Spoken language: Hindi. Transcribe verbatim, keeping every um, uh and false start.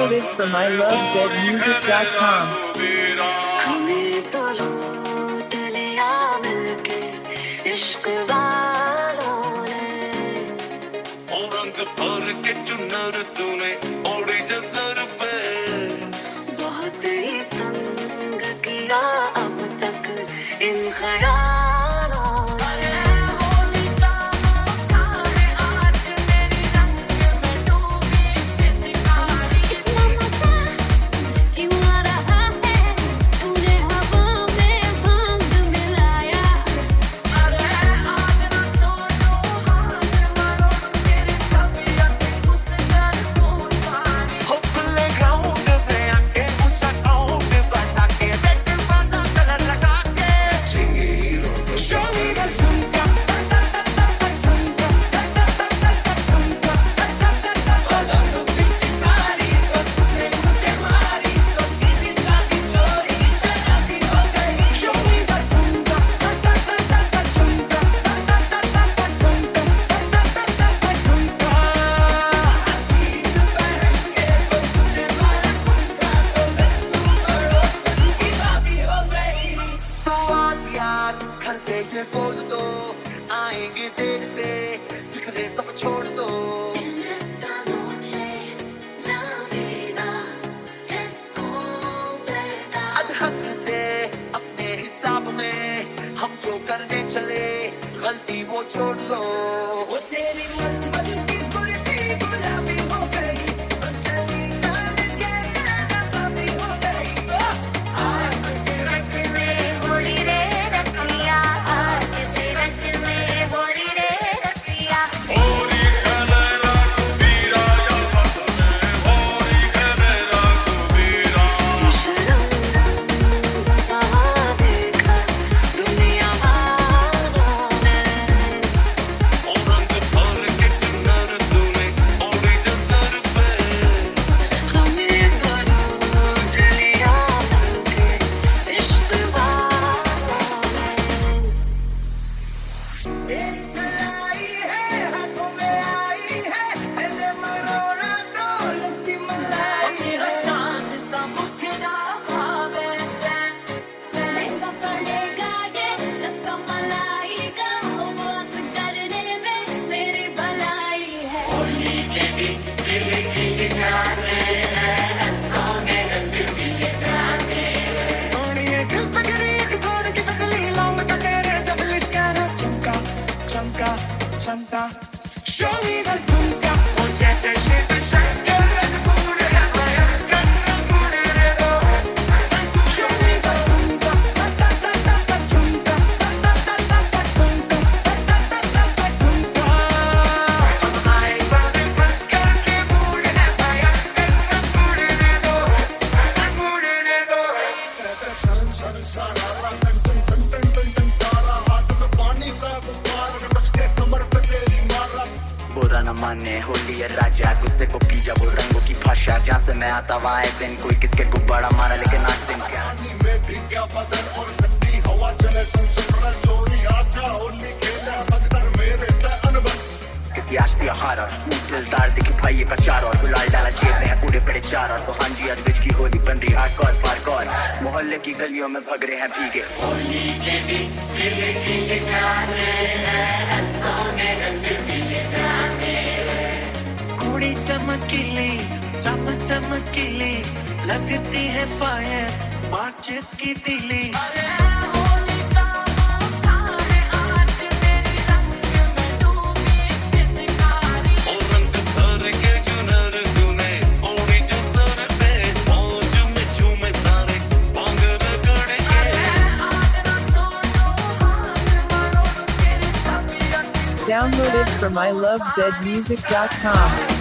Downloaded from I love zed music dot com. हमें तो लूट लिया मिलके इश्क वालों ने, ओ रंग भर के चुनर तूने ओढ़ी जसर पे, बहुत ही तंग किया अब तक इन ख्यालों ने। बोल दो आएंगे देर से, फिक्रे सब छोड़ दो। Esta noche la vida es completa। आज हद से अपने हिसाब में हम जो करने चले, गलती वो छोड़ लो। वो तेरी मनमन की कुर्ती गुलाबी हो गई, चली चल के नकाबी हो गई। आज रच में बोली रे रसिया, आज रच में बोली रे रसिया। होरी है लैला कुबीरा या वतन, होरी है लैला कुबीरा। शर्म बहा देखा दुनिया वालों ने, ओ रंग भर के चुनर तूने ओढ़ी जसर पे, हमें तो लूट लिया मिलके इश्क वालों ने। तेरी कलाई है हाथों में आई है, ऐसे मरोड़ा दौलत की मलाई है। चांद सा मुखड़ा ख्वाबे से, महंगा पड़ेगा ये जैसा मलाई का, उपवास करने में तेरी भलाई है। होली के दिन दिल खिल जाते हैं, रंगों में रंग मिल जाते हैं। सोनिए दिल पे गिरी एक सोने की बिजली, लौंग का तेरे जब लिश्कारा चमका चमका चमका। Show me the झुमका, ओ जैसे शिव शंकर रजपूत है भयंकर, रंगून रे दो। Show me the झुमका, ता ता ता ता ता झुमका, ता ता ता ता ता झुमका, ता ता ता ता ता झुमका। हम आए बड़े बनकर के मूड है भयंकर, रंगून रे दो, रंगून रे दो। सन सन सारा टन टन टन टन टन टन तारा, हाथ में पानी का गुब्बारा, कस के कमर पे तेरी मारा। बुरा न माने होली है राजा, गुस्से को पी जा वो रंगों की भाषा। जहाँ से मैं आता वहाँ आए दिन कोई किसके गुब्बारा मारा, लेकिन आज दिन क्या में भी क्या बदन और ठंडी हवा चले संसुरा चोरी आजा, होली खेला बदतर मेरे ते अनबन। कितनी आस्ती हारा मुंह दिलदार दिखी भाई का चार, और गुलाल डाला जेब में है पूरे बड़े चार। और तो हाँ जी आज बिच की होली बन रही हार्डकोर पारकोर, मोहल्ले की गलियों में भग रहे हैं भीगे। होली के दिन दिल खिल जाते हैं, रंगों में रंग मिल जाते हैं। कुड़ी चमकीली चम चमकीली, लगती है फायर माचिस की तीली। ओ रंग भर के चुनर तूने ओढ़ी जसर पे, मौज में झूमे सारे भांग रगड़ के। Downloaded from I love zed music dot com.